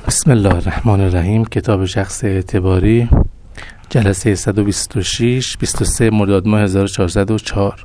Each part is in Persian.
بسم الله الرحمن الرحیم. کتاب شخص اعتباری، جلسه 126 23 مرداد ماه 1404.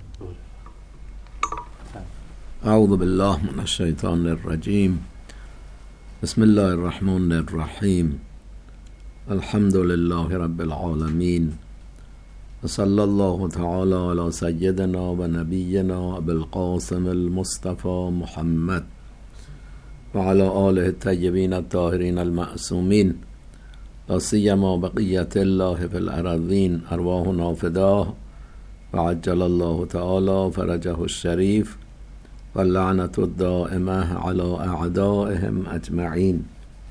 اعوذ بالله من الشیطان الرجیم. بسم الله الرحمن الرحیم. الحمد لله رب العالمین و صلی الله تعالی علی سیدنا و نبینا ابی القاسم المصطفى محمد و علی آله الطیبین الطاهرین المعصومین لا سیما بقیة الله فی الارضین ارواحنا فداه و عجل الله تعالی فرجه الشریف و لعنت الدائمه علی اعدائهم اجمعین.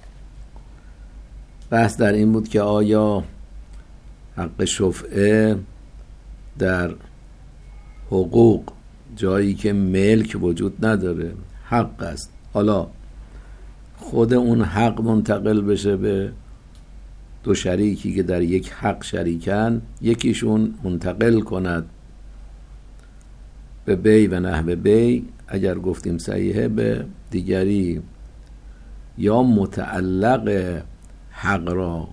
بحث در این بود که آیا حق شفعه در حقوق جایی که ملک وجود نداره حق است، حالا خود اون حق منتقل بشه به دو شریکی که در یک حق شریکن، یکیشون منتقل کند به بی و نحو بی اگر گفتیم صحیحه، به دیگری، یا متعلق حق را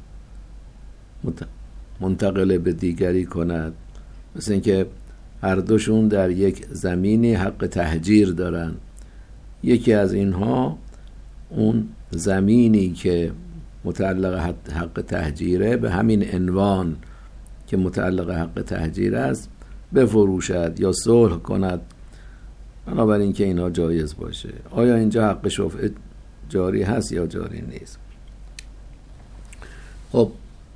منتقل به دیگری کند. مثل اینکه هر دوشون در یک زمینی حق تهجیر دارن، یکی از اینها اون زمینی که متعلق حق تهجیره به همین عنوان که متعلق حق تهجیر است بفروشد یا صلح کند، بنابراین که اینها جایز باشه. آیا اینجا حق شفعه جاری هست یا جاری نیست؟ خب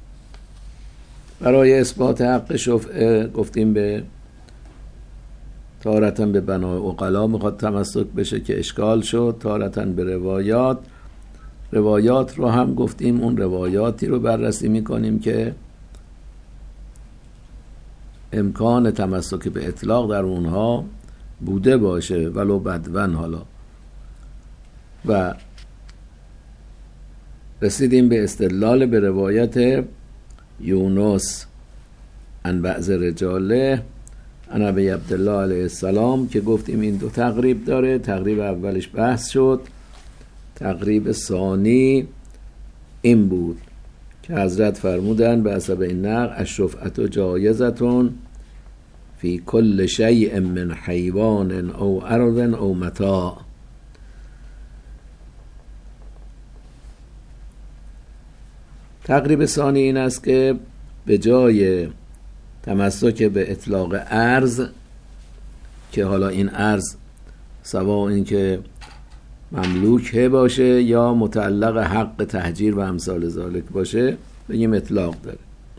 برای اثبات حق شفعه گفتیم به تارتاً به بنای عقلا میخواد تمسک بشه که اشکال شد، تارتاً به روایات رو هم گفتیم اون روایاتی رو بررسی میکنیم که امکان تمسک به اطلاق در اونها بوده باشه ولو بدون. حالا و رسیدیم به استدلال به روایت یونس عن بعض رجاله عن ابی عبدالله علیه السلام که گفتیم این دو تقریب داره. تقریب اولش بحث شد، تقریب ثانی این بود که حضرت فرمودن به حسب این نقل الشفعة جایزة فی کل شیء من حیوان او ارض او متاع. تقریب ثانی این است که به جای تمسک به اطلاق ارز، که حالا این ارز سواء این که مملوکه باشه یا متعلق حق تهجیر و امثال ذالک باشه، بگیم اطلاق داره.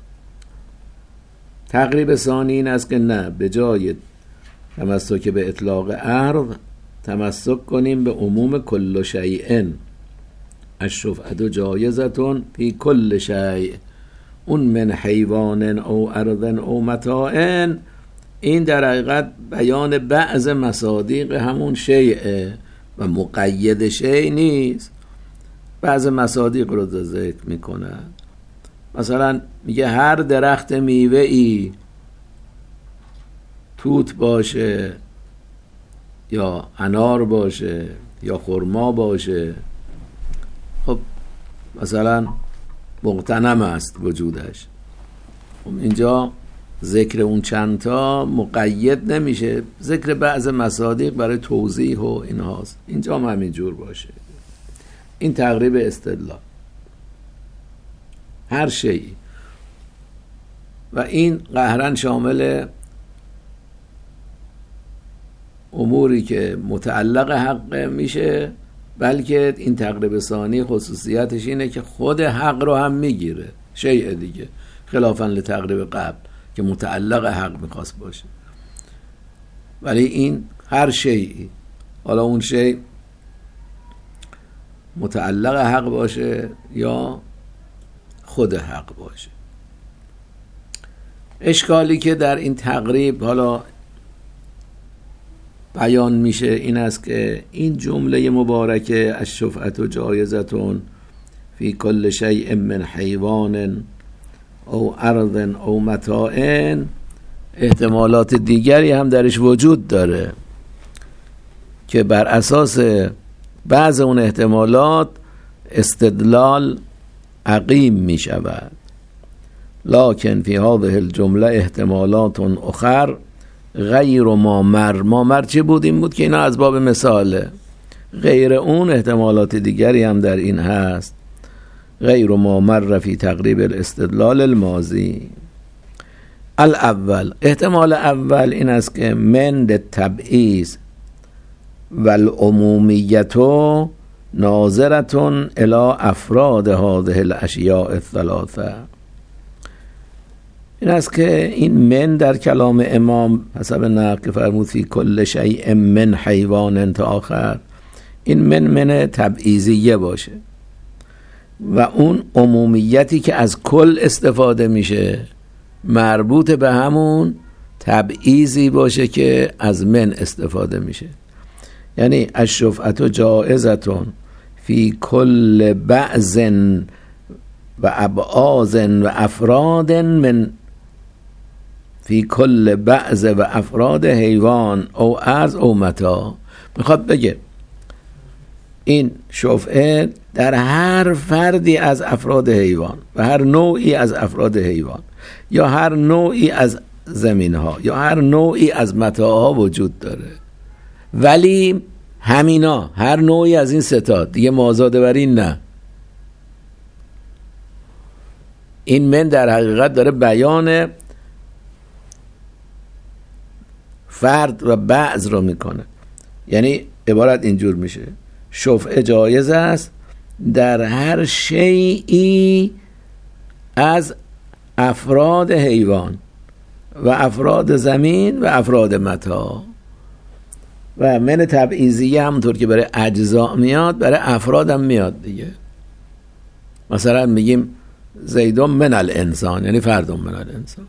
تقریب ثانی این است که نه، به جای تمسک به اطلاق ارز تمسک کنیم به عموم کل شیء. الشفعة جایزة فی کل شیء، اون من حیوان او ارض او متاع، این در حقیقت بیان بعض مصادیق همون شیء و مقید شیء نیست. بعض مصادیق رو ذکر میکنه، مثلا میگه هر درخت میوه ای توت باشه یا انار باشه یا خرما باشه، خب مثلا مغتنم است وجودش. اینجا ذکر اون چند تا مقید نمیشه، ذکر بعض مصادیق برای توضیح و اینهاست. اینجا هم همین جور باشه. این تقریب استدلال هر شیء، و این قهرن شامل اموری که متعلق حق میشه، بلکه این تقریب ثانی خصوصیتش اینه که خود حق رو هم میگیره، شیء دیگه، خلافاً لتقریب قبل که متعلق حق میخواست باشه. ولی این هر شیء، حالا اون شیء متعلق حق باشه یا خود حق باشه. اشکالی که در این تقریب حالا بیان میشه این است که این جمله مبارکه الشفعة جایزة فی کل شیء من حیوان او ارض او متاع احتمالات دیگری هم درش وجود داره که بر اساس بعض اون احتمالات استدلال عقیم می شود. لکن فی هذه الجمله احتمالات اخر غیر مامر چی بود؟ این بود که اینا از باب مثاله. غیر اون احتمالات دیگری هم در این هست. غیر مامر فی تقریب الاستدلال الماضی. الاول، احتمال اول این است که من التبعیض والعمومیت ناظرة الی افراد هذه الاشیاء الثلاثه. این است که این من در کلام امام حسب نقل که فرمود فی کل شیء من حیوان تا آخر، این من تبعیضیه باشه و اون عمومیتی که از کل استفاده میشه مربوط به همون تبعیضی باشه که از من استفاده میشه. یعنی الشفعة جائزة فی کل بعض و ابعاض و افراد من فی کل بعض و افراد حیوان او ارض او متاع. میخواد بگه این شفعه در هر فردی از افراد حیوان و هر نوعی از افراد حیوان یا هر نوعی از زمین ها یا هر نوعی از متاع ها وجود داره، ولی همینا هر نوعی از این ستاد دیگه مازاده بر این نه. این من در حقیقت داره بیان فرد و بعض رو میکنه. یعنی عبارت اینجور میشه: شفعه جایز است در هر شیئی از افراد حیوان و افراد زمین و افراد متاع. و من تبعیضیه همونطور که برای اجزا میاد برای افراد هم میاد دیگه. مثلا میگیم زیدون من الانسان، یعنی فردون من الانسان.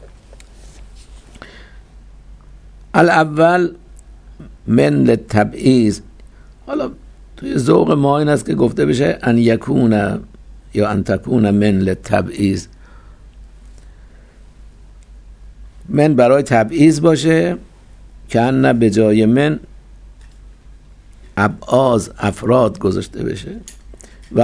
الاول من للتبعیض. حالا توی ذوق ما این است که گفته بشه ان یکون یا ان تکون من للتبعیض، من برای تبعیض باشه که ان به جای من ابعاض افراد گذاشته بشه و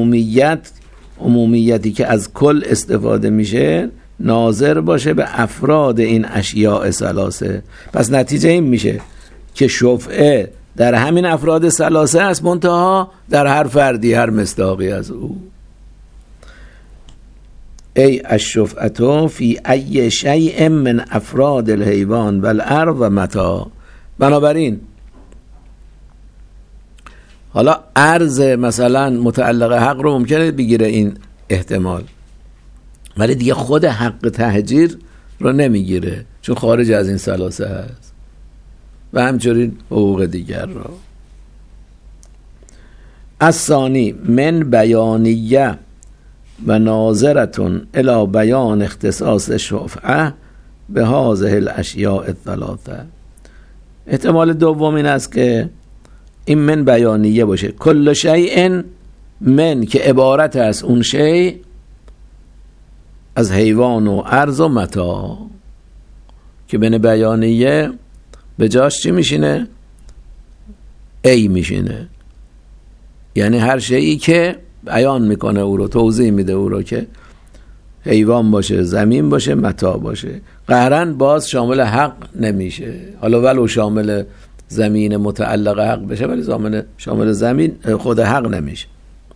عمومیتی که از کل استفاده میشه ناظر باشه به افراد این اشیاء ثلاثه. پس نتیجه این میشه که شفعه در همین افراد ثلاثه است، منتها در هر فردی هر مصداقی از او. ای الشفعة فی ای شیء من افراد الحیوان والارض و متاع. بنابراین حالا عرض مثلا متعلق حق رو ممکنه بگیره این احتمال، ولی دیگه خود حق تهجیر رو نمیگیره چون خارج از این ثلاثه هست، و همچنین حقوق دیگر رو. الثانی من بیانیه و ناظرتون الی بیان اختصاص شفعه به هذه الاشیاء الثلاثه. احتمال دوم این است که این من بیانیه باشه، کل شیء من که عبارت از اون شیء از حیوان و ارض و متاع، که بین بیانیه به جاش چی میشینه؟ ای میشینه، یعنی هر شیئی که بیان میکنه او رو، توضیح میده او رو، که حیوان باشه، زمین باشه، متاع باشه. قهرن باز شامل حق نمیشه، حالا ولو شامل زمین متعلق حق بشه ولی شامل زمین خود حق نمیشه.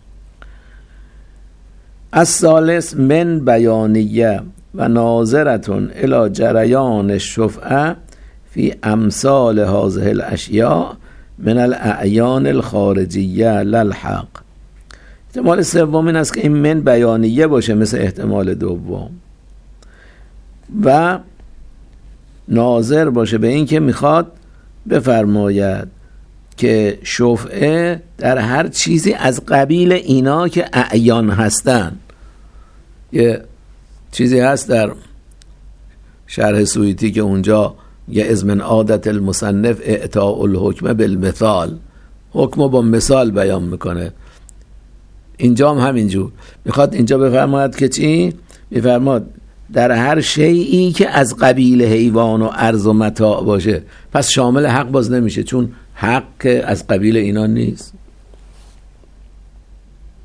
الثالث من بیانیه و ناظرتون الی جریان الشفعه فی امثال هذه الاشیاء من الاعیان الخارجیه للحق. احتمال سوم این است که این من بیانیه باشه مثل احتمال دوم و ناظر باشه به این که میخواد بفرماید که شفعه در هر چیزی از قبیل اینا که اعیان هستن. یه چیزی هست در شرح سویتی که اونجا یه از من عادت المصنف اعطاء الحکم بالمثال، حکم با مثال بیان میکنه. اینجا هم همینجور میخواد اینجا بفرماید که چی؟ میفرماد در هر شیئی که از قبیل حیوان و ارض و متاع باشه. پس شامل حق باز نمیشه چون حق از قبیل اینا نیست.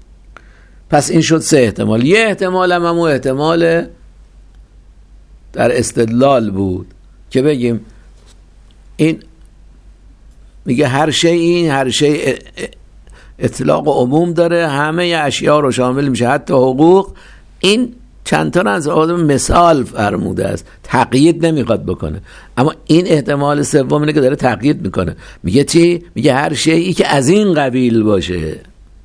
پس این شد 3 احتمال. یه احتمال هم همون احتمال در استدلال بود که بگیم این میگه هر شی اطلاق و عموم داره، همه اشیاء رو شامل میشه، حتی حقوق. این چند تا از آدم مثال فرموده است، تقیید نمیخواد بکنه. اما این احتمال سوم اینه که داره تقیید میکنه. میگه چی؟ میگه هر شیئی که از این قبیل باشه.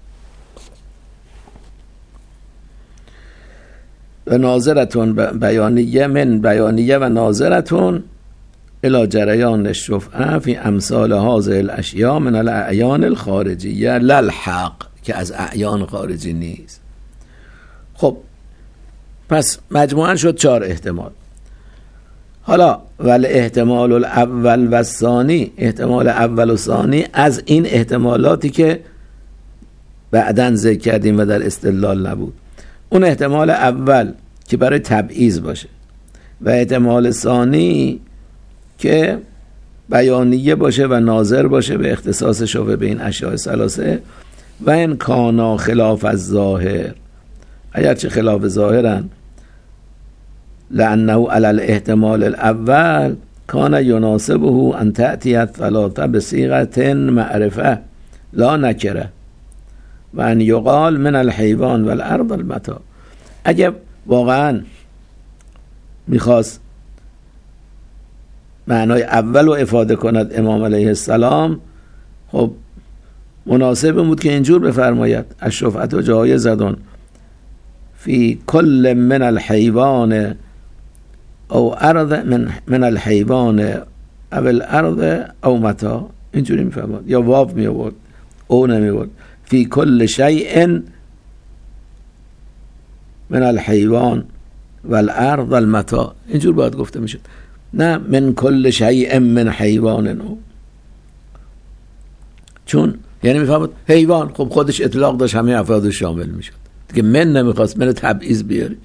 و ناظرتون بیانیه من بیانیه و ناظرتون الى جریان الشفعه فی امثال هذه الاشیاء من الاعیان الخارجیه للحق، که از اعیان خارجی نیست. خب پس مجموعاً شد 4 احتمال. حالا ول احتمال الاول و الثانی، احتمال اول و ثانی از این احتمالاتی که بعداً ذکر کردیم و در استدلال نبود. اون احتمال اول که برای تبعیض باشه و احتمال ثانی که بیانیه باشه و ناظر باشه به اختصاص شبه به این اشیاء ثلاثه. و این کانا خلاف الظاهر، اگرچه خلاف ظاهرن، لانه علی الاحتمال الاول کان یناسبه ان تأتی الثلاثه بصیغه معرفه لا نکره و ان یقال من الحیوان والارض المتاع. اگه واقعا میخواست معنای اول رو افاده کند امام علیه السلام، خب مناسب بود که اینجور بفرماید الشفعة جایزة فی کل من الحیوان او ارض من الحیوان او الارض او متاع. اینجوری میفرماید، یا واو می آورد او نمی آورد. فی کل شیء من الحیوان والارض المتاع، اینجور باید گفته میشد، نه من کل شیء من حیوان او. چون یعنی میفهمد حیوان خب خودش اطلاق داشت، همه افرادش شامل میشد دیگه، من نمیخواست من تبعیض بیاری.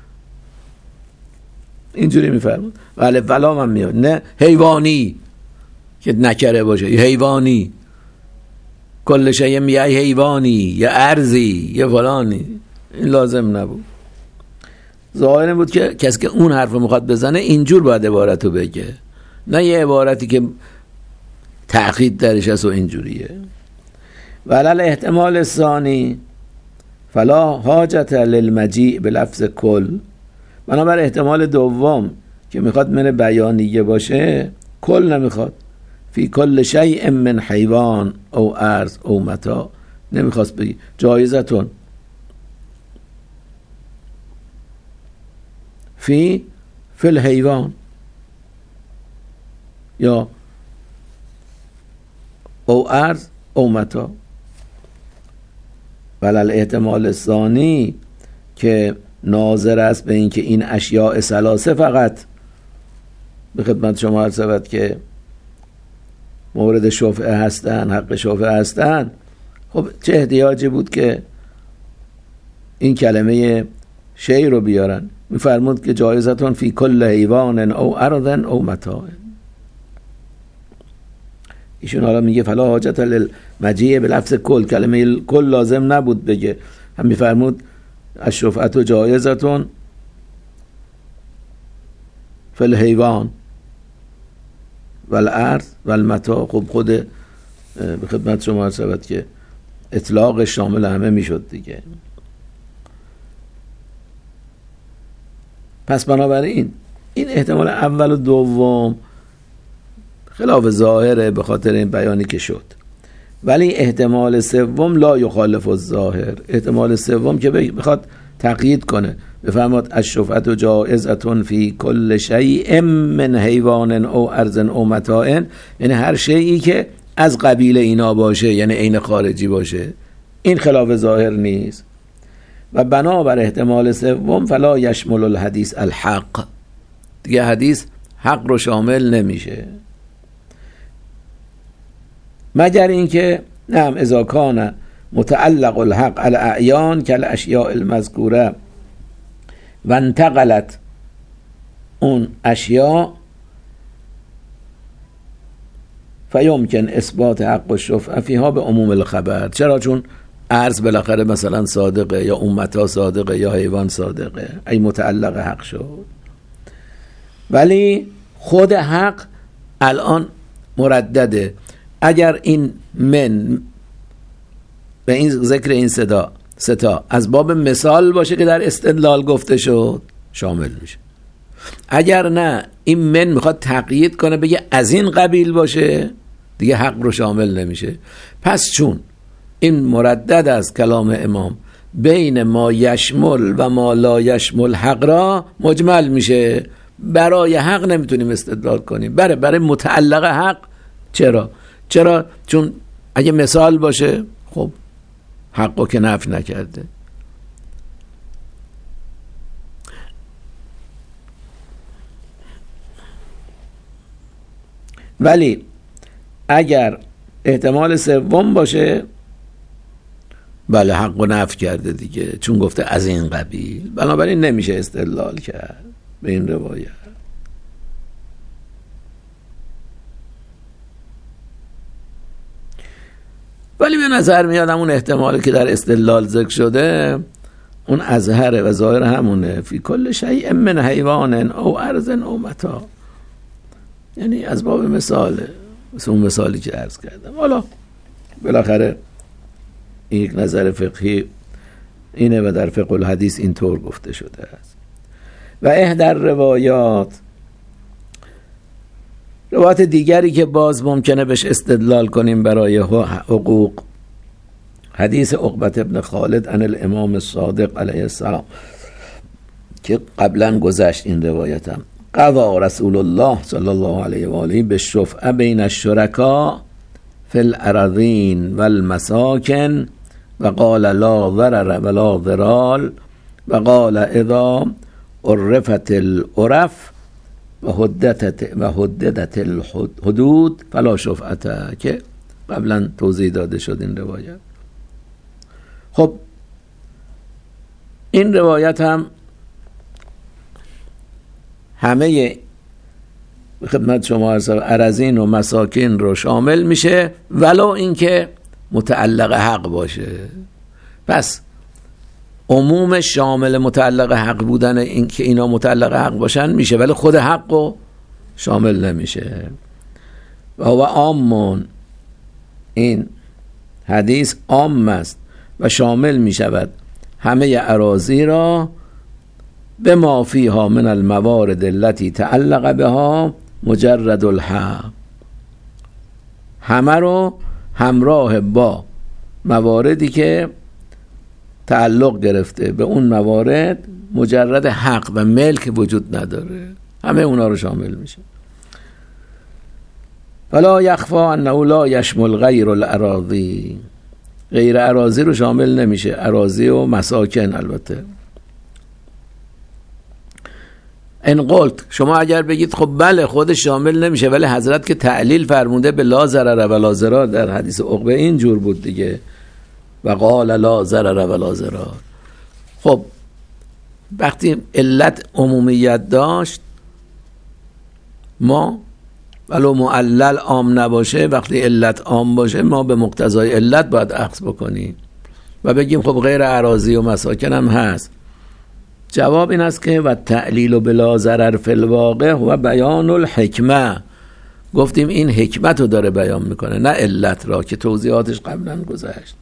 اینجوری میفرماد. ولی فلام هم میاد نه حیوانی که نکره باشه، حیوانی کل شیء میگه حیوانی یا ارضی یا فلانی، این لازم نبود. ظاهر بود که کسی که اون حرف رو میخواد بزنه اینجور باید عبارت رو بگه، نه یه عبارتی که تأخید درش هست و اینجوریه. ولل احتمال ثانی فلا حاجت للمجیء بلفظ کل، بنابر احتمال دوم که میخواد من بیانیه باشه، کل نمیخواد. فی کل شیء من حیوان او ارض او متاع نمیخواست بگی. جایزتون فی الحیوان یا او ارض او متاع. ولل احتمال ثانی که ناظر است به این که این اشیاء ثلاثه فقط به خدمت شما عرض شود که مورد شفعه هستن، حق شفعه هستن، خب چه احتیاجی بود که این کلمه شیء رو بیارن؟ میفرمود که جایزتون فی کل حیوان او ارض او متاع. ایشون حالا میگه فلا حاجت للمجیء به لفظ کل، کلمه کل لازم نبود بگه، هم میفرمود الشفعة جایزتون فی الحیوان والارض والمتاع. خب خود به خدمت شما عرض شود که اطلاق شامل همه میشد دیگه. پس بنابراین این احتمال اول و دوم خلاف ظاهره به خاطر این بیانی که شد، ولی احتمال سوم لا یخالف الظاهر، احتمال سوم که بخواد تقیید کنه، بفرماد الشفعة جائزة فی کل شیء من حیوان او ارض او متاع، یعنی هر شیئی که از قبیل اینا باشه، یعنی عین خارجی باشه، این خلاف ظاهر نیست. و بنابر احتمال سوم فلا یشمل الحدیث الحق، دیگه حدیث حق رو شامل نمیشه، مگر اینکه نعم اذا کان متعلق الحق على اعیان کالاشیاء المذکوره و انتقلت اون اشیاء فیمکن اثبات حق الشفعه فیها به عموم الخبر. چرا؟ چون ارض بالاخره مثلا صادقه یا امتها صادقه یا حیوان صادقه، ای متعلق حق شد. ولی خود حق الان مردده. اگر این من به این ذکر این ستا از باب مثال باشه که در استدلال گفته شد شامل میشه. اگر نه این من میخواد تقیید کنه بگه از این قبیل باشه دیگه حق رو شامل نمیشه. پس چون این مردد از کلام امام بین ما یشمل و ما لا یشمل حق را مجمل میشه، برای حق نمیتونیم استدلال کنیم. برای متعلق حق چرا؟ چون اگه مثال باشه خب حقو که نفی نکرده. ولی اگر احتمال سوم باشه بله حقو نفی کرده دیگه، چون گفته از این قبیل، بنابراین نمیشه استدلال کرد به این روایت. ولی به نظر میاد همون احتمالی که در استدلال ذکر شده اون اظهره و ظاهر همونه، فی کل شیء من حیوان او ارض او متاع، یعنی از باب مثاله، مثل اون مثالی که عرض کردم. حالا بالاخره این یک نظر فقهی اینه و در فقه الحدیث اینطور گفته شده است. و احدر روایات دیگری که باز ممکنه بهش استدلال کنیم برای حقوق، حدیث عقبة ابن خالد عن الامام الصادق علیه السلام که قبلا گذشت. این روایتم قضا رسول الله صلی الله علیه و آله بالشفعة بین الشرکاء فی الاراضین والمساکن و قال لا ضرر ولا ضرار و قال اذا عرفت العرف و حددت الحدود فلا شفعته، که قبلا توضیح داده شد این روایت. خب این روایت هم همه خدمت شما اراضین و مساکن رو شامل میشه ولو اینکه متعلق حق باشه. پس عموم شامل متعلق حق بودن این که اینا متعلق حق باشن میشه، ولی خود حق رو شامل نمیشه. و عامون، این حدیث عام است و شامل میشود همه اراضی را به ما فیها من الموارد التي تعلق بها مجرد الحق، همه رو همراه با مواردی که تعلق گرفته به اون موارد مجرد حق و ملک وجود نداره، همه اونا رو شامل میشه. فلا یخفی انه لا یشمل غیر الاراضی، غیر اراضی رو شامل نمیشه، اراضی و مساکن. البته ان قلت، شما اگر بگید خب بله خودش شامل نمیشه، ولی حضرت که تعلیل فرموده به لا ضرر ولا ضرار در حدیث عقبه اینجور بود دیگه، و قال لا ضرر ولا ضرار. خب وقتی علت عمومیت داشت، ما ولو معلل عام نباشه، وقتی علت عام باشه ما به مقتضای علت باید اخذ بکنیم و بگیم خب غیر اراضی و مساکن هم هست. جواب این است که و تعلیل بلا ضرر فی الواقع و بیان الحکمه، گفتیم این حکمت رو داره بیان میکنه نه علت را، که توضیحاتش قبلا گذشت.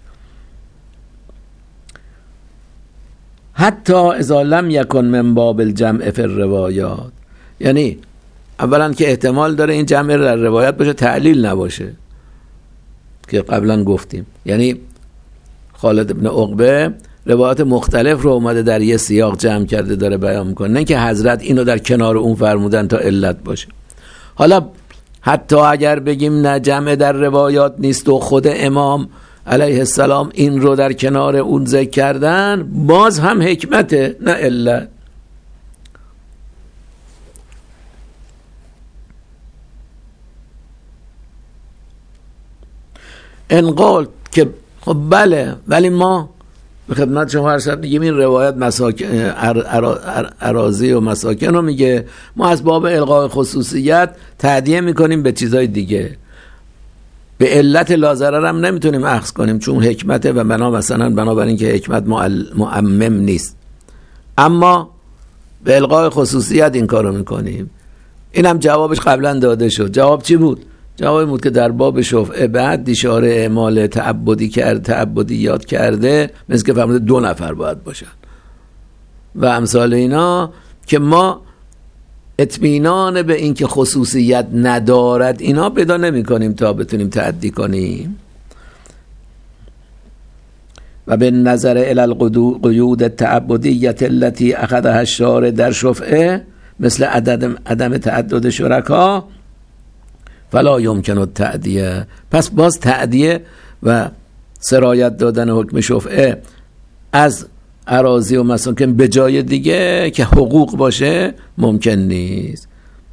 حتی اذا لم یکن من باب الجمع فی الروایات، یعنی اولا که احتمال داره این جمع در روایت باشه تعلیل نباشه که قبلا گفتیم، یعنی خالد بن عقبه روایات مختلف رو اومده در یه سیاق جمع کرده داره بیان میکنه، نه که حضرت اینو در کنار اون فرمودن تا علت باشه. حالا حتی اگر بگیم نه جمع در روایات نیست و خود امام علیه السلام این رو در کنار اون ذکر کردن، باز هم حکمته نه علت. ان قلت که خب بله، ولی ما به خدمت شما عرض میگیم این روایت اراضی و مساکن رو میگه، ما از باب الغاء خصوصیت تعدیه میکنیم به چیزای دیگه. به علت لازرر هم نمیتونیم اخذ کنیم چون حکمته و بنابراین که حکمت معمم نیست، اما به الغای خصوصیت این کارو میکنیم. این هم جوابش قبلا داده شد. جواب چی بود؟ جواب بود که در باب شفعه بعد اشاره اعمال تعبدیات کرده، مثل که فرموده 2 نفر باید باشن و امثال اینا، که ما اطمینان به این که خصوصیت ندارد اینا پیدا نمی کنیم تا بتونیم تعدی کنیم. و به نظر الی القیود التعبدیت التي اخذها الشارع در شفعه مثل عدم تعدد شرکا فلا یمکن التعدیه. پس باز تعدیه و سرایت دادن حکم شفعه از اراضی و مساکن به جای دیگه که حقوق باشه ممکن نیست.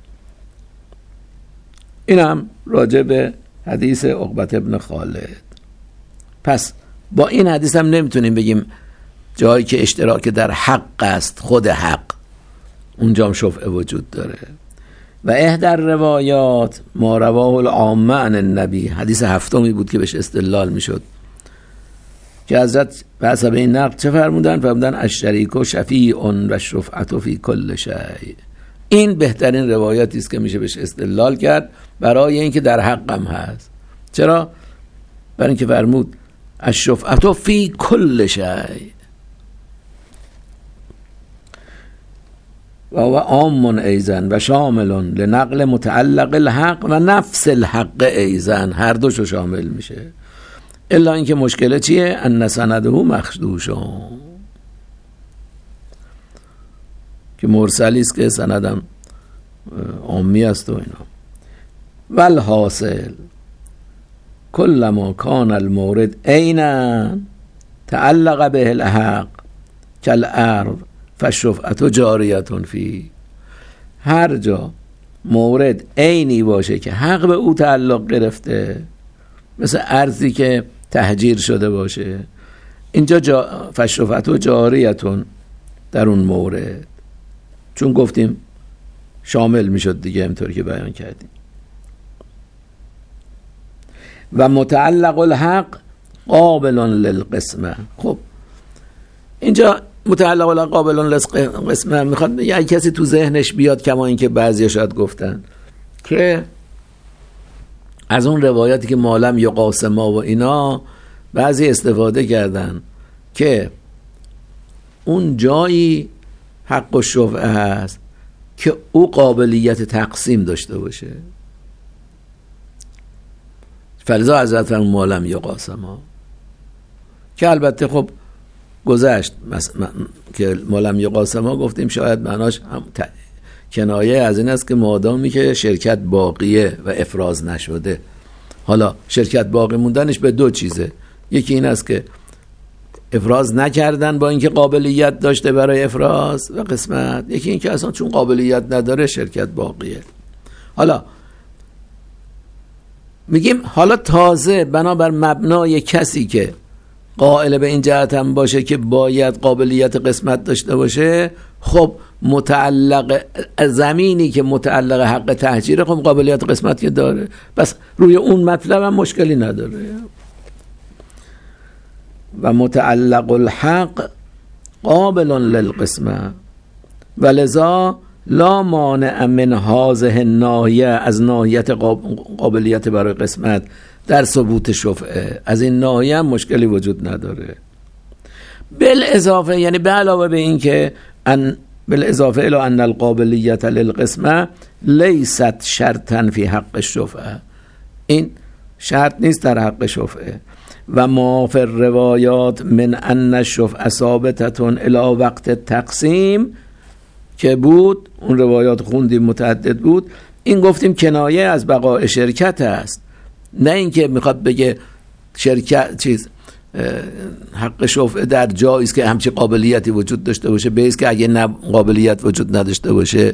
این هم راجع به حدیث عقبة ابن خالد. پس با این حدیث هم نمیتونیم بگیم جایی که اشتراک در حق است، خود حق، اونجا هم شفعه وجود داره. و احدر روایات ما رواه العامه عن النبی، حدیث هفتمی بود که بهش استدلال میشد که حضرت به حسب این نقل چه فرمودن الشریک و شفیع و شفعت فی کل شیء. این بهترین روایتی است که میشه بهش استدلال کرد برای اینکه در حقم هست. چرا؟ برای اینکه فرمود الشفعت فی کل شیء و هو عام ایضا و شامل لنقل متعلق الحق و نفس الحق ایضا، هر دوشو شامل میشه. الا اینکه مشکل چیه؟ ان سنده مخدوش، که مرسلی است که سندم عامی است و اینا. والحاصل کلما کان المورد عینا تعلق به الحق کالارض فالشفعة جاریة فی. هر جا مورد عینی باشه که حق به او تعلق گرفته، مثل ارضی که تهجیر شده باشه، اینجا فالشفعة جاریة در اون مورد، چون گفتیم شامل میشد دیگه، همطور که بیان کردیم. و متعلق الحق قابل للقسمه. خب اینجا متعلق الحق قابل للقسمه میخواد یه کسی تو ذهنش بیاد، کما این که بعضی شاید گفتن که از اون روایاتی که مالم یا قاسما و اینا بعضی استفاده کردن که اون جایی حق و شفعه هست که او قابلیت تقسیم داشته باشه، فلذا حضرت مالم یا قاسما، که البته خب گذشت که مالم یا قاسما گفتیم شاید معناش هم کنایه از این است که مادامی که شرکت باقیه و افراز نشده. حالا شرکت باقی موندنش به 2 چیزه، یکی این است که افراز نکردن با اینکه قابلیت داشته برای افراز و قسمت، یکی این که اصلا چون قابلیت نداره شرکت باقیه. حالا میگیم حالا تازه بنابر مبنای کسی که قائل به این جهت هم باشه که باید قابلیت قسمت داشته باشه، خب متعلق زمینی که متعلق حق تهجیره خب قابلیت قسمت که داره، بس روی اون مطلب هم مشکلی نداره. و متعلق الحق قابل للقسمه ولذا لا مانع من هذه الناحیه، از ناحیت قابلیت برای قسمت در ثبوت شفعه، از این ناحیه هم مشکلی وجود نداره. بالاضافه، یعنی به علاوه به این که بالاضافه الى ان القابلیت للقسمه لیست شرطا فی حق الشفعه، این شرط نیست در حق شفعه. و ما فی الروایات من ان الشفعه ثابتة الی وقت التقسیم که بود، اون روایات خوندیم متعدد بود، این گفتیم کنایه از بقاء شرکت است، نه اینکه میخواد بگه شرکت حق شفعه در جایی است که همچین قابلیتی وجود داشته باشه، به که اگه قابلیت وجود نداشته باشه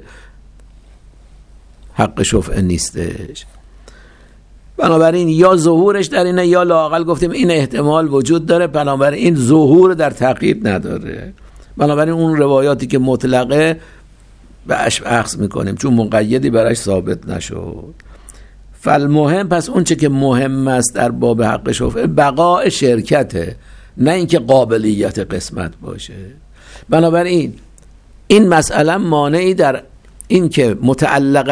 حق شفعه نیستش. بنابراین یا ظهورش در اینه یا لااقل گفتیم این احتمال وجود داره، بنابراین این ظهور در تعقیب نداره. بنابراین اون روایاتی که مطلقه بهش اخذ میکنیم چون مقیدی براش ثابت نشد. فالمهم، پس اون چه که مهم است در باب حق شفعه بقاء شرکته، نه اینکه قابلیت قسمت باشه. بنابراین این مسئله مانعی در این که متعلق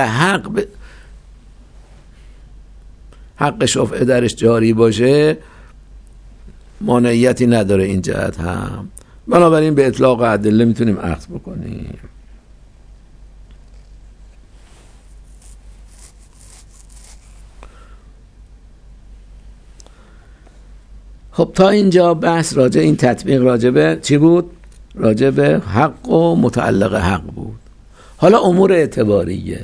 حق شفعه درش جاری باشه مانعیتی نداره این جهت هم. بنابراین به اطلاق ادله میتونیم اخذ بکنیم. خب تا اینجا بحث راجع این تطبیق راجع به چی بود؟ راجع به حق و متعلق حق بود. حالا امور اعتباریه.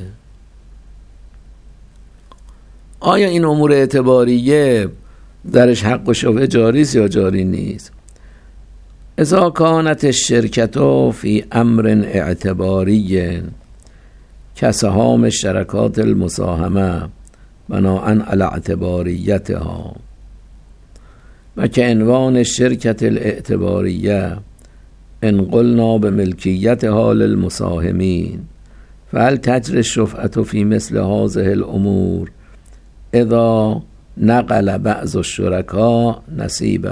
آیا این امور اعتباریه درش حق و شفعه جاری است یا جاری نیست؟ اذا کانت الشرکة فی امر اعتباری کسهام اشتراکات المساهمه بناء علی اعتباریتها و که عنوان الشرکة الاعتباریه ان قلنا بملکیتها للمساهمین فهل تجری الشفعة فی مثل هذه الامور اذا نقل بعض الشرکاء نصیبه؟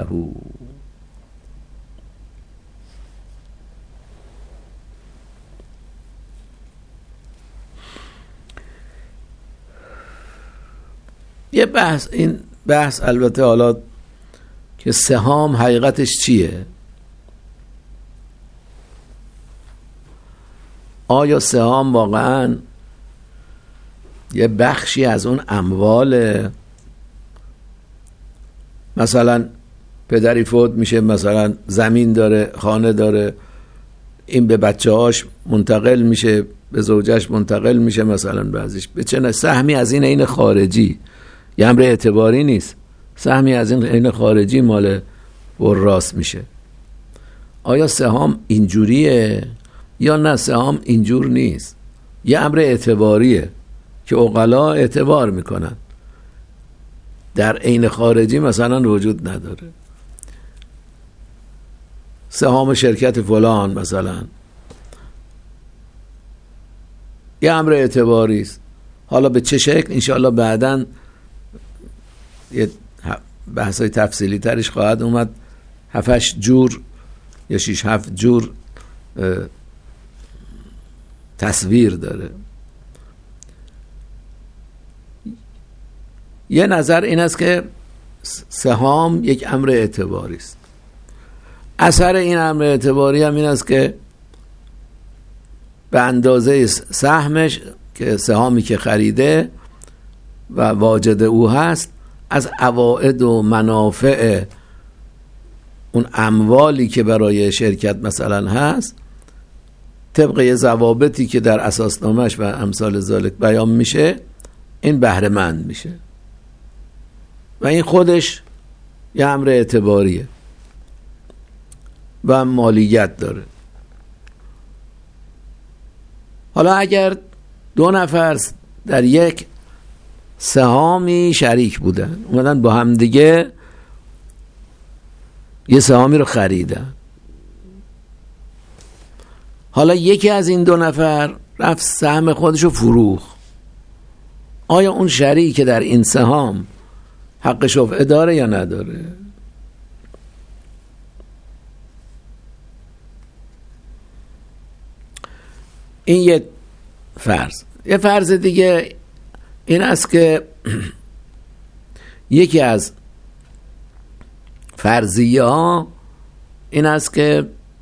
یه بحث، این بحث البته حالا که سهام حقیقتش چیه؟ آیا سهام واقعا یه بخشی از اون اموال، مثلا پدری فوت میشه، مثلا زمین داره، خانه داره، این به بچه هاش منتقل میشه، به زوجش منتقل میشه، مثلا بعضیش به چه سهمی از این خارجی، یه امر اعتباری نیست، سهمی از این خارجی مال وراث میشه. آیا سهام اینجوریه یا نه سهام اینجور نیست؟ یه امر اعتباریه که عقلا اعتبار میکنن، در عین خارجی مثلا وجود نداره. سهام شرکت فلان مثلا یه امر اعتباری است. حالا به چه شکل انشاءالله بعداً یه بحثای تفصیلی ترش خواهد اومد. 7-8 جور یا 6-7 جور تصویر داره. یه نظر این است که سهام یک امر اعتباری است. اثر این امر اعتباری هم این است که به اندازه سهمش که سهامی که خریده و واجد او هست از عواید و منافع اون اموالی که برای شرکت مثلا هست طبق یه ضوابطی که در اساسنامه‌اش و امثال ذالک بیان میشه این بهره مند میشه و این خودش یه امر اعتباریه و مالیت داره. حالا اگر 2 نفر در یک سهامی شریک بودن، اومدن با هم دیگه یه سهامی رو خریدن، حالا یکی از این 2 نفر رفت سهم خودش رو فروخت، آیا اون شریک که در این سهام حق شفعه داره یا نداره؟ این یه فرض. یه فرض دیگه این است که یکی از فرضیه ها این است که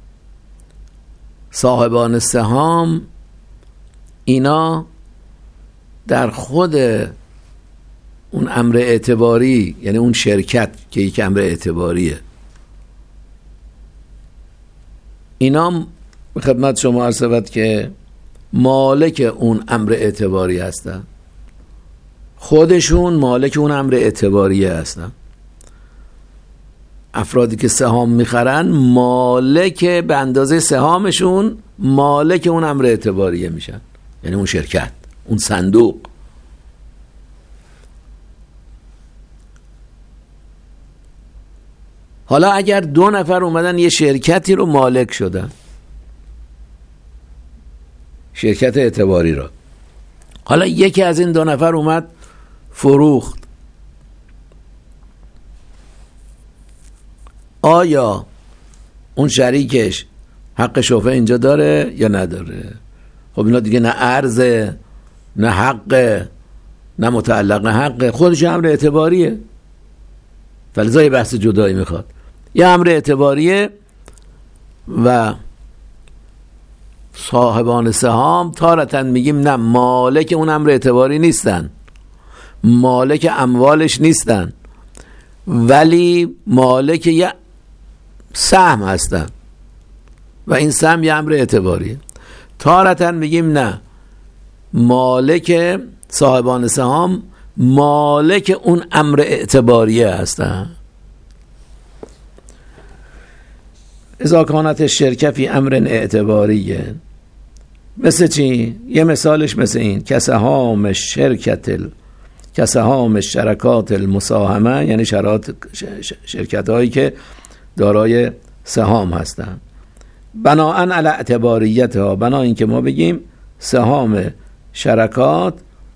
صاحبان سهام اینا در خود اون امر اعتباری، یعنی اون شرکت که یک امر اعتباریه، اینا به خدمت شما عرض شود که مالک اون امر اعتباری هستن، خودشون مالک اون امر اعتباریه هستن. افرادی که سهام میخرن مالک به اندازه سهامشون مالک اون امر اعتباریه میشن، یعنی اون شرکت، اون صندوق. حالا اگر 2 نفر اومدن یه شرکتی رو مالک شدن، شرکت اعتباری رو، حالا یکی از این 2 نفر اومد فروخت، آیا اون شریکش حق شفعه اینجا داره یا نداره؟ خب اینا دیگه نه ارزه، نه حقه، نه متعلق حقه، خودش امر اعتباریه. فلذا یه بحث جدایی میخواد. یه امر اعتباریه و صاحبان سهام تارةً میگیم نه، مالک اون امر اعتباری نیستن، مالک اموالش نیستن، ولی مالک یه سهم هستن و این سهم یه امر اعتباریه. تارةً میگیم نه، مالک صاحبان سهام مالک اون امر اعتباریه هستن. اذا کانت الشرکه فی امر اعتباریه، مثل چی؟ یه مثالش مثل این، کسهام شرکات المساهمه، یعنی شرکت هایی که دارای سهام هستن، بناءً علی اعتباریتها، بنا این که ما بگیم سهام شرکات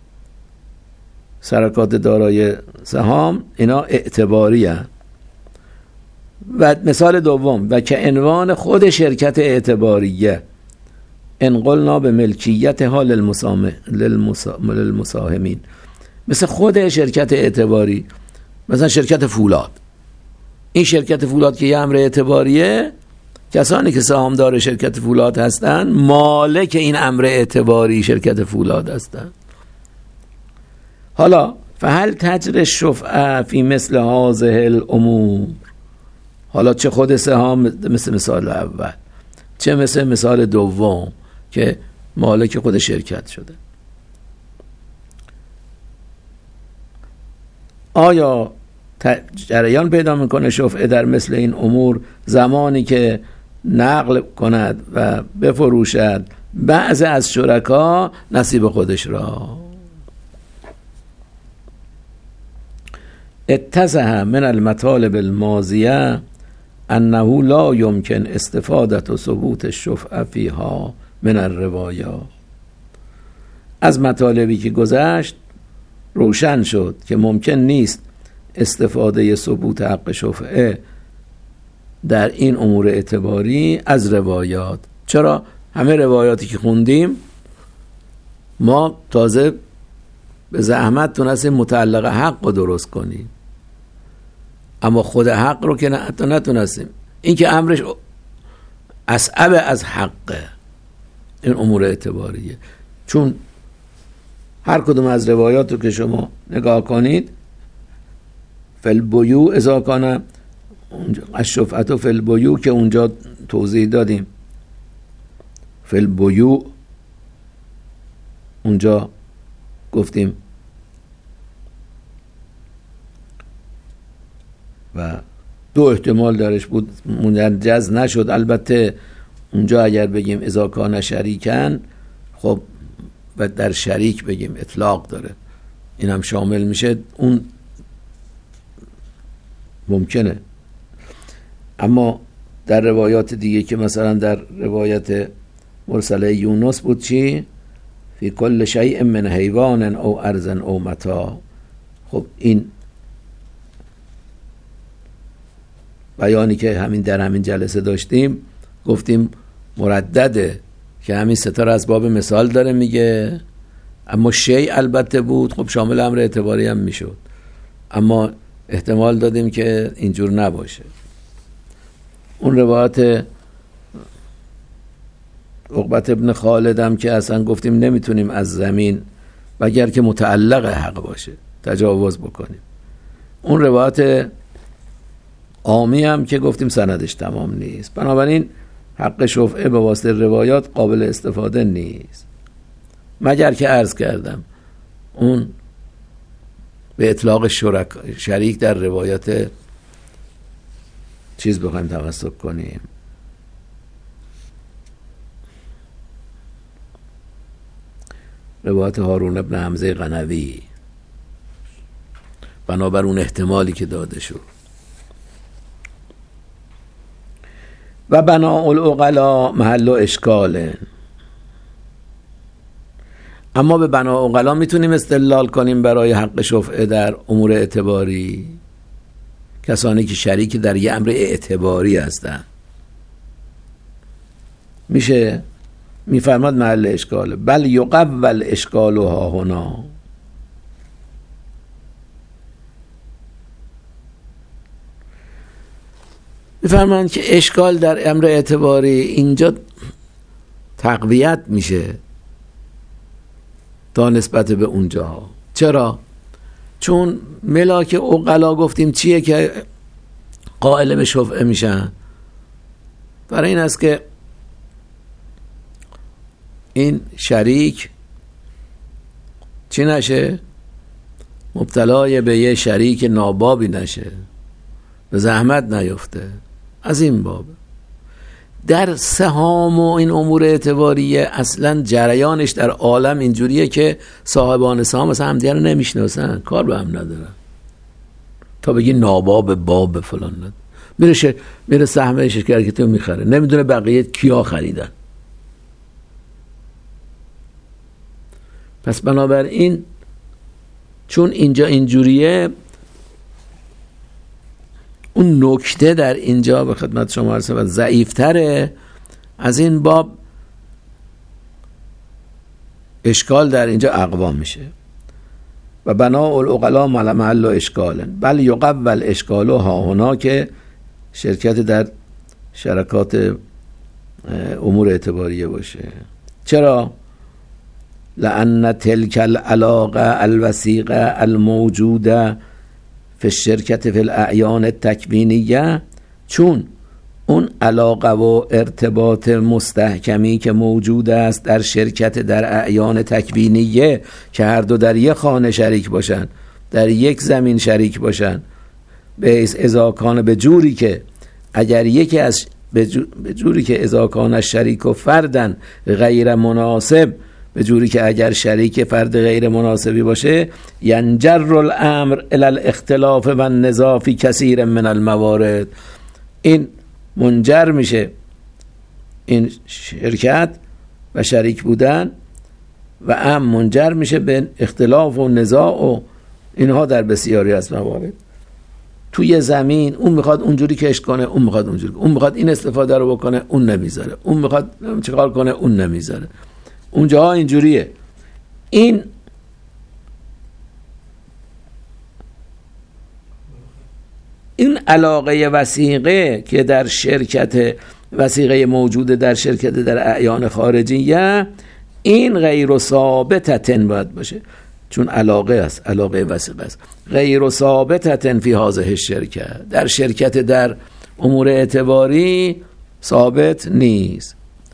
دارای سهام اینا اعتباری هستند. و مثال دوم، و که عنوان خود شرکت اعتباریه انقلنا به ملکیت ها للمساهمین، مثل خود شرکت اعتباری، مثلا شرکت فولاد. این شرکت فولاد که یه امر اعتباریه، کسانی که سهامدار شرکت فولاد هستن مالک این امر اعتباری شرکت فولاد هستن. حالا فهل تجری الشفعه فی مثل هذه الامور، حالا چه خود سهام مثل مثال اول، چه مثل مثال دوم که مالک خود شرکت شده، آیا جریان پیدا میکنه شفعه در مثل این امور زمانی که نقل کند و بفروشد بعض از شرکا نصیب خودش را؟ اتضح من المطالب الماضیه انه لا يمكن استفاده ثبوت الشفعه فيها من الروايات. از مطالبی که گذشت روشن شد که ممکن نیست استفاده ثبوت حق شفعه در این امور اعتباری از روایات. چرا؟ همه روایاتی که خوندیم ما تازه به زحمت تونستیم متعلق حق رو درست کنیم، اما خود حق رو که نتونستیم. این که امرش اصعب از حقه، این امور اعتباریه. چون هر کدوم از روایات رو که شما نگاه کنید، فالبیوع اذا کان الشفعة فی البیوع که اونجا توضیح دادیم، فالبیوع اونجا گفتیم و دو احتمال درش بود، منجز نشد. البته اونجا اگر بگیم اذا کان شریکن، خب و در شریک بگیم اطلاق داره، این هم شامل میشه، اون ممکنه. اما در روایات دیگه که مثلا در روایت مرسله یونس بود چی؟ فی کل شیء من حیوان او ارض او متاع. خب این بیانی که در همین جلسه داشتیم گفتیم مردده که همین ستار از باب مثال داره میگه، اما شیء البته بود، خب شامل امر اعتباری هم میشد، اما احتمال دادیم که اینجور نباشه. اون روایت عقبت ابن خالد هم که اصلا گفتیم نمیتونیم از زمین وگر که متعلق حق باشه تجاوز بکنیم. اون روایت عامی هم که گفتیم سندش تمام نیست، بنابراین حق شفعه به واسطه روایات قابل استفاده نیست، مگر که عرض کردم اون به اطلاق شریک در روایت چیز بخوایم تمسک کنیم، روایت هارون ابن حمزه قنوی، بنابر اون احتمالی که داده شد. و بناء العقلاء محل اشکال، اما به بنا عقلا میتونیم استدلال کنیم برای حق شفعه در امور اعتباری، کسانی که شریک در یه امر اعتباری هستن. میشه میفرماد محل اشکاله بل یقبل اشکالها هنا. میفرمایند که اشکال در امر اعتباری اینجا تقویت میشه تا نسبت به اونجا. چرا؟ چون ملاک عقلا گفتیم چیه که قائل به شفعه میشن؟ برای این است که این شریک چی نشه؟ مبتلای به یه شریک نابابی نشه، به زحمت نیفته. از این باب در سهام و این امور اعتباریه اصلا جریانش در عالم اینجوریه که صاحبان سهام مثلا همدیگه رو نمیشناسن، کار به هم ندارن تا بگی ناباب باب فلان ند. میره سهم شرکت رو میخره، نمیدونه بقیه کیا خریدن. پس بنابراین چون اینجا اینجوریه، اون نکته در اینجا به خدمت شما عرض شود ضعیف‌تره. از این باب اشکال در اینجا اقوا میشه و بناء العقلا محل اشکال بل یقبل اشکالها هنا، که شرکت در شرکات امور اعتباریه باشه. چرا؟ لأن تلك العلاقه الوثیقه الموجوده فی الشرکت فی الاعیان التکوینیه، چون اون علاقه و ارتباط مستحکمی که موجود است در شرکت در اعیان تکوینیه که هر دو در یک خانه شریک باشن، در یک زمین شریک باشن، به ازاکان به جوری که اگر یکی از به جوری که ازاکان شریک و فردن غیر مناسب، به جوری که اگر شریک فرد غیر مناسبی باشه، ینجر الامر الی الاختلاف و النزاع فی کثیر من الموارد، این منجر میشه، این شرکت و شریک بودن و هم منجر میشه به اختلاف و نزاع و اینها در بسیاری از موارد. توی زمین اون میخواد اونجوری کش کنه، اون میخواد اونجوری، اون میخواد این استفاده رو بکنه، اون نمیذاره، اون میخواد چیکار کنه، اون نمیذاره. اونجاها اینجوریه. این علاقه وثیقه که در شرکت وثیقه موجوده در شرکت در اعیان خارجیه، این غیر ثابتتن باید باشه، چون علاقه است، علاقه وثیقه است، غیر ثابتتن فی هذه الشرکت، در شرکت در امور اعتباری ثابت نیست.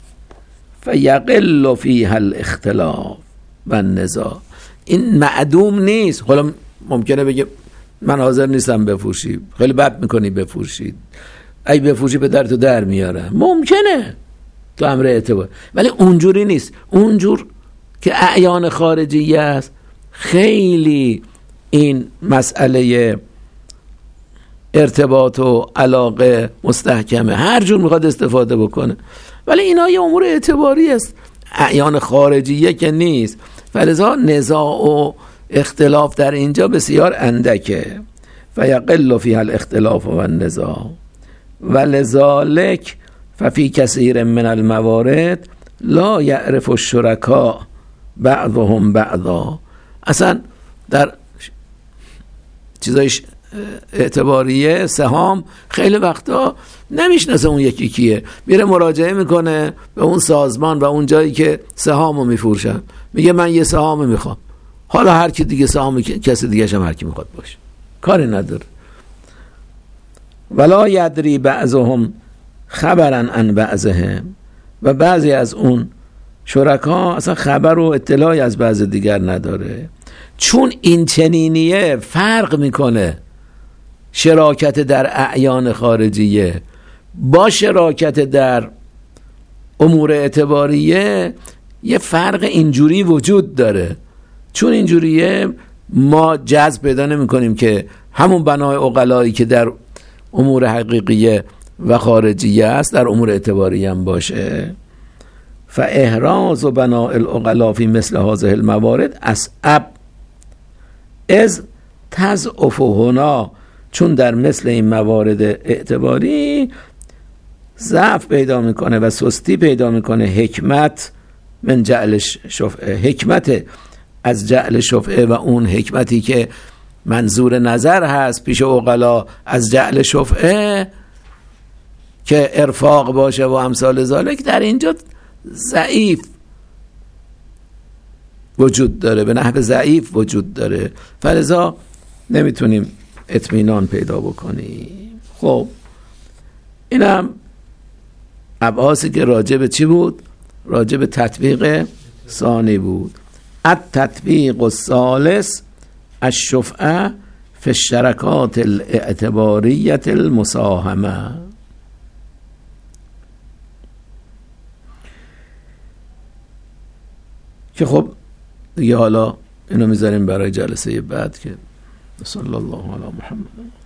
فیقل فیها الاختلاف و النزاع، این معدوم نیست. حالا ممکنه بگه من حاضر نیستم بفروشی، خیلی بد میکنی بفروشید، ای بفروشی به در تو در میاره، ممکنه تو امر اعتبار، ولی اونجوری نیست. اونجور که اعیان خارجیه است، خیلی این مسئله ارتباط و علاقه مستحکمه، هر جور میخواد استفاده بکنه. ولی اینا یه امور اعتباری است، اعیان خارجیه که نیست، فلذا نزاع و اختلاف در اینجا بسیار اندکه. فیقل فیها الاختلاف و النزاع ولذالک ففی کثیر من الموارد لا یعرف الشرکاء بعضهم بعضا. اصلا در چیزای اعتباریه سهام خیلی وقتا نمیشناسه اون یکی کیه، میره مراجعه میکنه به اون سازمان و اون جایی که سهامو میفروشن، میگه من یه سهامو میخوام، حالا هر کی دیگه سهام کسی دیگه هم هر کی میخواد باشه، کاری نداره. ولا یدری بعضهم خبرا عن بعضهم، و بعضی از اون شرکا اصلا خبر و اطلاعی از بعض دیگر نداره. چون این چنینیه فرق میکنه شراکت در اعیان خارجیه با شراکت در امور اعتباریه، یه فرق اینجوری وجود داره. چون اینجوریه ما جذب پیدا نمی کنیم که همون بنای عقلایی که در امور حقیقیه و خارجیه است در امور اعتباریه هم باشه. فاحراز و بناء العقلاء فی مثل هذه الموارد اصعب از تضعف هنا، چون در مثل این موارد اعتباری ضعف پیدا میکنه و سستی پیدا میکنه حکمت من جعل شفعه، حکمت از جعل شفعه و اون حکمتی که منظور نظر هست پیش عقلا از جعل شفعه که ارفاق باشه و امثال ذالک، در اینجا ضعیف وجود داره، به نحو ضعیف وجود داره، فلذا نمیتونیم اطمینان پیدا بکنیم. خب اینم ابحاثی که راجع به چی بود؟ راجع به تطبیق ثانی بود. التطبیق الثالث الشفعه فی الشرکات الاعتباریه المساهمه. که خب دیگه حالا اینو میذاریم برای جلسه بعد که صلی الله علی محمد.